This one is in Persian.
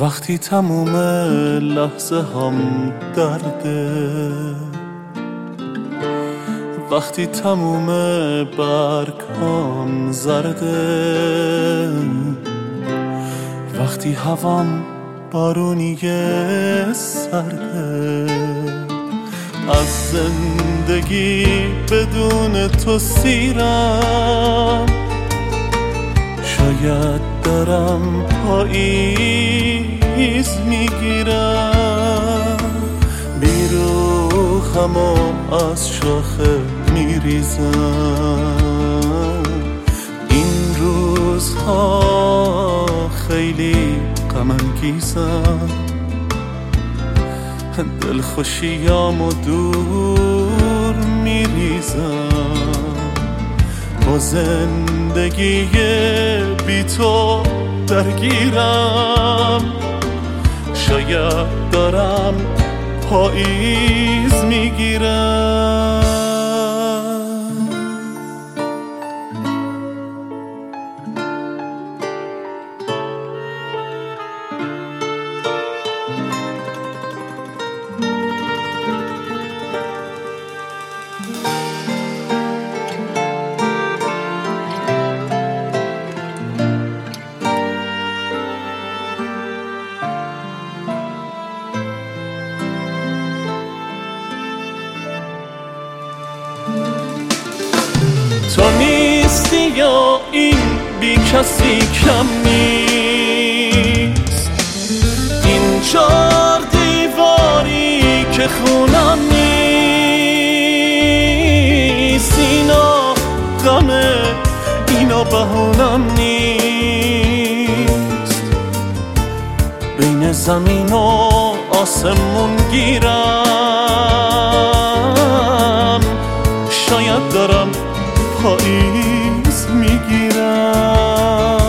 وقتی تموم لحظه هم درده، وقتی تموم برگام زرده، وقتی هوام بارونی سرده، از زندگی بدون تو سیرم، شاید دارم پاییز میگیرم، بیروخم و از شاخه میریزم. این روزها خیلی غم انگیزم، دلخوشیامو دور میریزم. با زندگی بی تو درگیرم، شاید دارم پاییز میگیرم. تو نیستی یا این بی کسی کم نیست، این چار دیواری که خونم نیست، اینا غمه اینا بهونم نیست. بین زمین و آسمون گیرم، شاید دارم پاییز میگیرم.